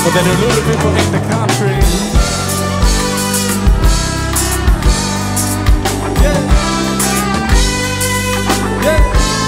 for the little people in the country. Yeah. Yeah.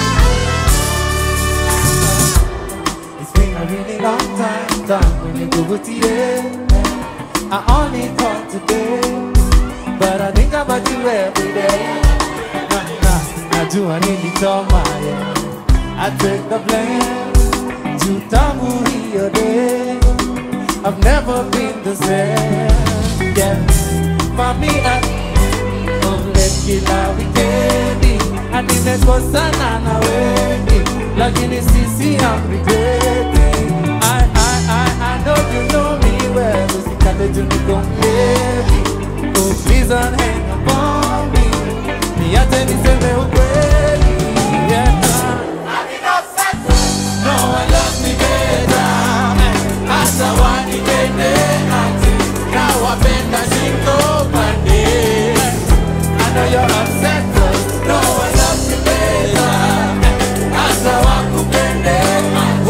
It's been a really long time when you go with the end. I only thought today, but I think about you every day. I do, I need to tell my I take the blame. To Tamuri your day. I've never been the same. Yeah, for me, don't let it out weekend. I think that's what's on our way. Like in the CC, I'm regretting. I know you know me well. You can't let me go, baby. Oh, please don't hang up on me. Me, I tell you, say me away. Yeah, I did not say no one loves me better. As I want to get there, now I've been a single Monday. I know you're upset, but no one loves me better. As I want to get there,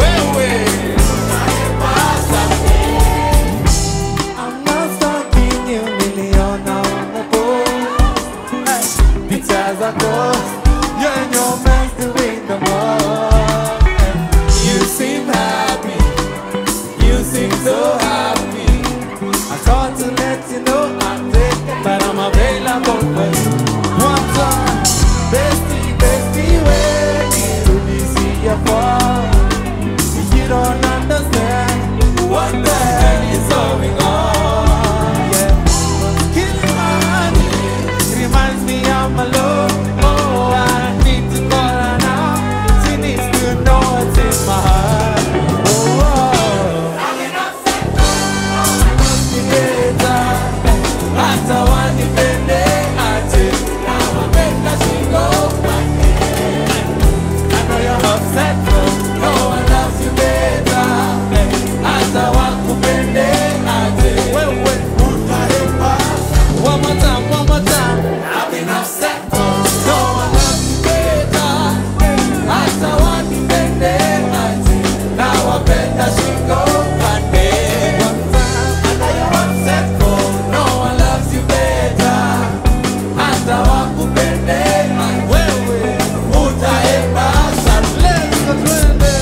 I'm not stalking you, million on the post. Because I go, you and your man's doing the most. You seem happy, you seem so happy. I called to let you know I'm taken, but I'm available for you. One time, bestie, where did you see your fall? You don't understand what the hell is going on. Yeah, killing my honey reminds me I'm alone. Oh, I need to call her now. She needs to know what's in my heart. Oh, I'm upset. I must be better. After one defending, I take. Now I'm better, she go back in. I know you're upset, but no one loves you better. After one defending, I take. Wait, put my head back. One more time. I've been upset, but no one loves you better. After one defending, I take. Now I'm better, she go back in. One time, I know you're upset, but no one loves you better. After one defending, I take. Put my head back. Let's go to the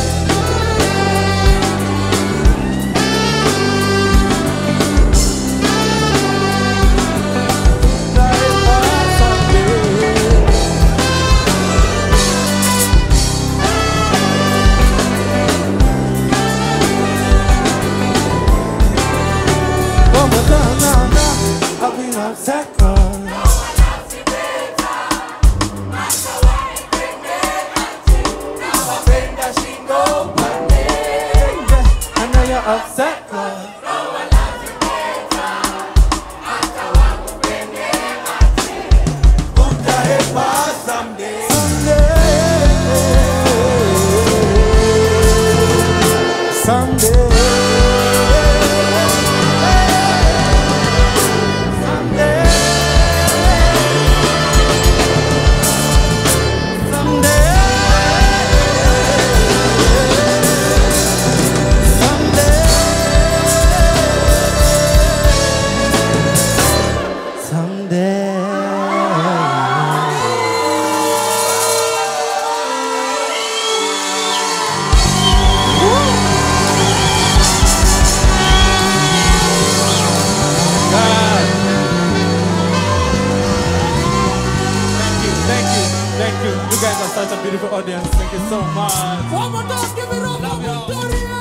I've been upset, I know you're upset, someday. Thank you. You guys are such a beautiful audience. Thank you so much. One more time, give it up, Victoria!